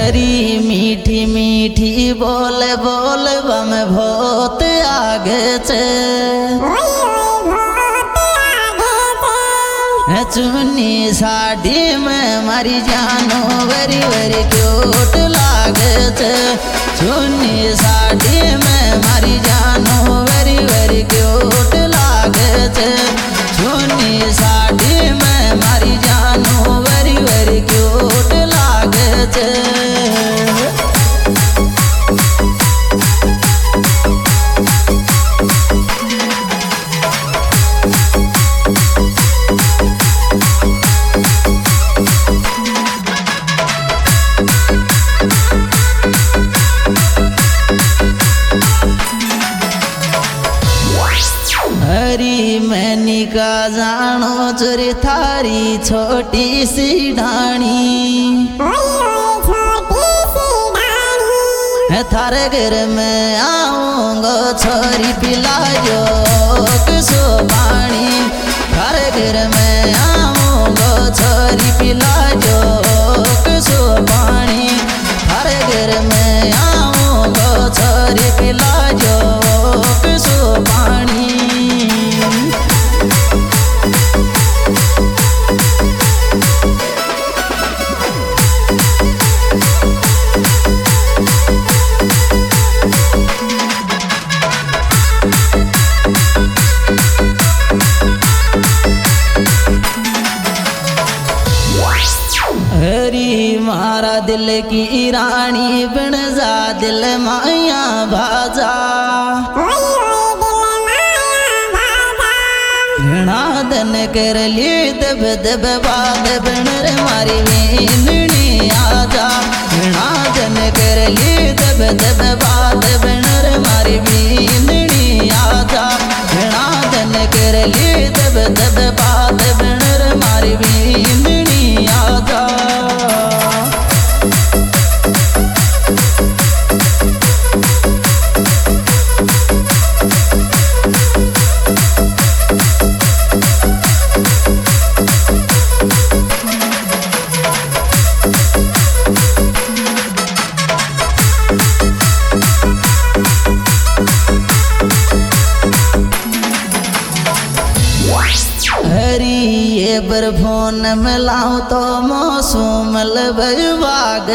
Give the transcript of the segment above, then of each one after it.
हरी मीठी मीठी बोल बोल बम बहुत आगे छे चुन्नी साड़ी में मारी जानो वेरी वेरी क्यूट लागे छे चुन्नी साड़ी में मारी जानो वेरी वेरी क्यूट लागे छे चुन्नी साड़ी में मारी जानो वेरी वेरी क्यूट लागे छे। हरी मैनी का जानो चोरी थारी छोटी सी ढाणी थारे घर में आऊंगा छोरी पिलायो किसो पानी थारे घर में आऊंगा छोरी पिलायो किसो पानी थारे घर में आऊंगा छोरी पिलायो किसो पानी। हरी मारा दिल की रानी बन जा दिल माया भाजा घना दन कर ली दब दब बाद बन रे मारी वीननी आजा घना दन कर ली दब दब बाद बन रे मारी वीननी आजा घना दन कर ली दब दब बाद बन रे मारी वीननी आजा। हरी ये बर फोन मिलाऊं तो मौसम बाग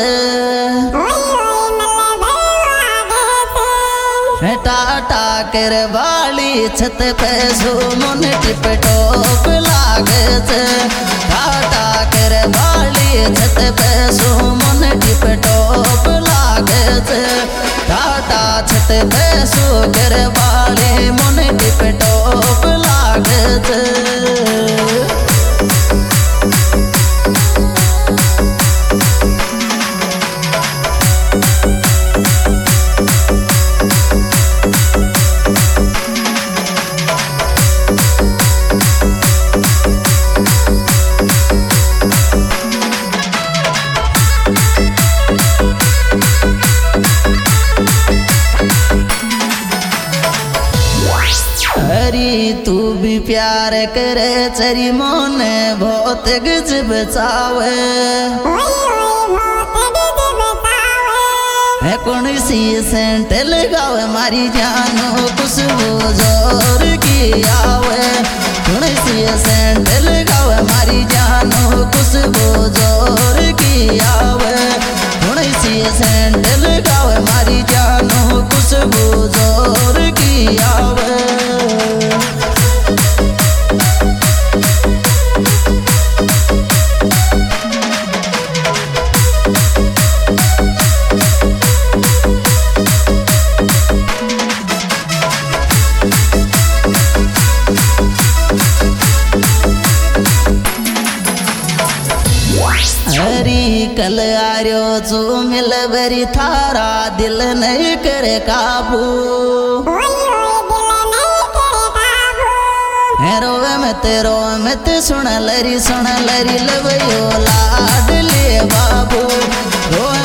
टाटा कर वाली छत पे सुमन टिप टॉप लागे टाटा कर वाली छत पे सुमन टिप टॉप लागे टाटा छत पे सो कर वाली मन टिप टॉप लागे। हरी तू भी प्यार करे चरी मोने बहुत गजब चावे है कौन सी सेंट लगावे मारी जानो खुशबू जोर की आवे कौन सी सेंट लगावे मारी जानो खुशबू जोर की आवे कौन सी सेंट लगावे मारी जानो खुशबू जोर की आवे। हरी कल आर्यो जो मिल बरी थारा दिल नहीं करे काबू रोवे मत सुन लरी लवयो लाडले बाबू रोवे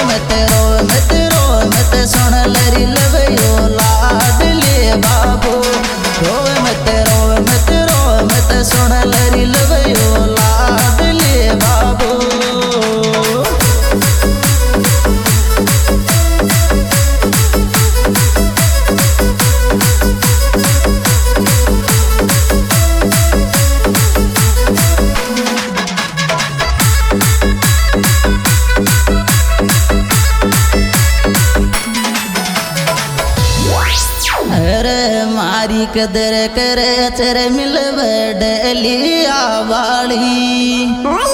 मत सुन लरी लवयो लाडले बाबू रोवे मत सुन लरी लवयो लाडले बाबू। कदर करे चर मिलव डलिया वाली।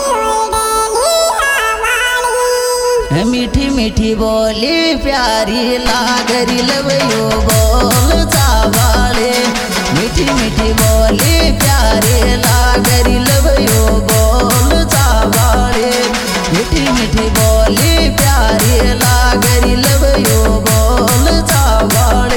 मीठी मीठी बोली प्यारी लागरी लवयो बोल चावाले। मीठी मीठी बोली प्यारी लागरी लवयो बोल चावाले। मीठी मीठी बोली प्यारी लागरी लवयो बोल चावाले।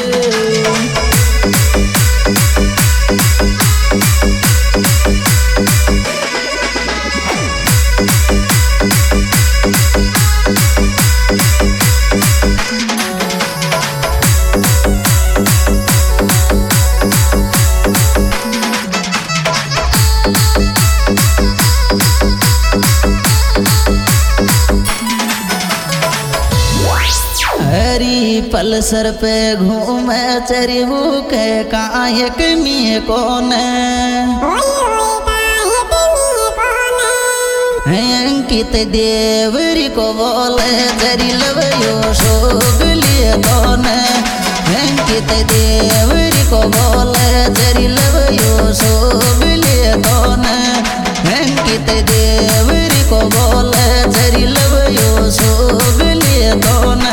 हरी पल्सर पे घूमे चरिहू के कायक में कौन अंकित देवरी को बोले चरी लवयो शोभलिए कौन। अंकित देवरी को बोले चरी लवयो शोभलिए कौन। अंकित देवरी को बोले चरी लवयो शोभलिए कौन।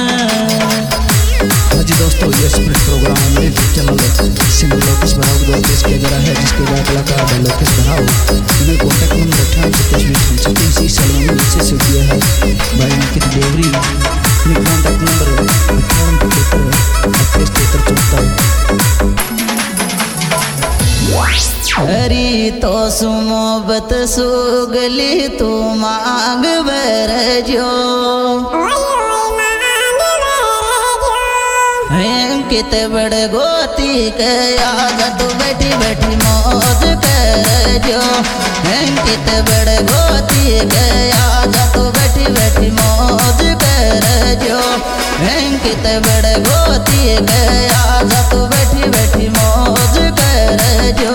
दोस्तों ये स्प्रिट प्रोग्राम हमारे YouTube channel singer Lokesh Barav द्वारा पेश किया जा रहा है, जिसके द्वारा कलाकार लोकेश बराव इन्हें कॉन्टैक्ट नंबर 98 से किया है। भाई अंकित देवरी इन्हें कॉन्टैक्ट नंबर 58 हरी तो सुमोबत सुगली तू मांग बर जो। अंकित बड़ गोती के आजा तू बैठी बैठी मौज कर जो। अंकित बड़ गोती के आजा तू बैठी बैठी मौज कर जो। अंकित बड़ गोती के आजा तू बैठी बैठी मौज कर जो।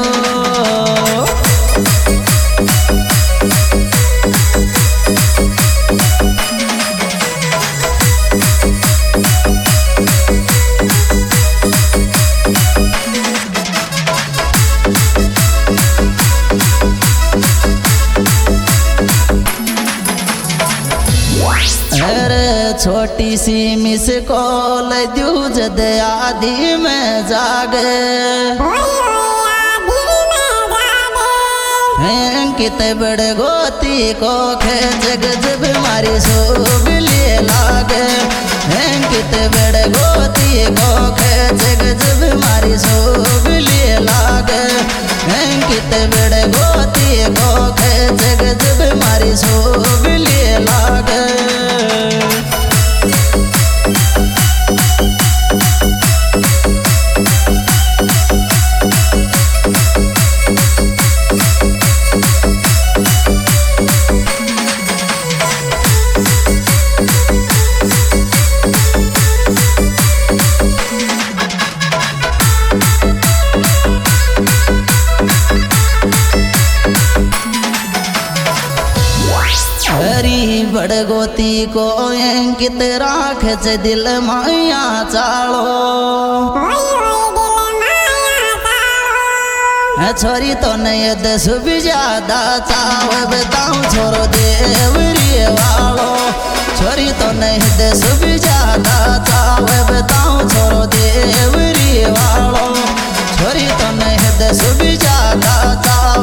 छोटी सी मिस कॉल दूज आदि में जागे। अंकित बड़ गोती को खेज गजब मारी शोभलिए लागे। अंकित बड़ गोती को खेज गजब मारी शोभलिए लागे। अंकित बड़ गोती को खेज गजब मारी शोभलिए लागे। बड़ गोती को अंकित राख दिल माया चालो। छोरी तो नहीं दस भी ज्यादा चाव बताऊं छोरो देवरी वालो। छोरी तो नहीं दस भी ज्यादा चाव बताऊं छोरो देवरी वालो। छोरी तो नहीं दस भी ज्यादा चाव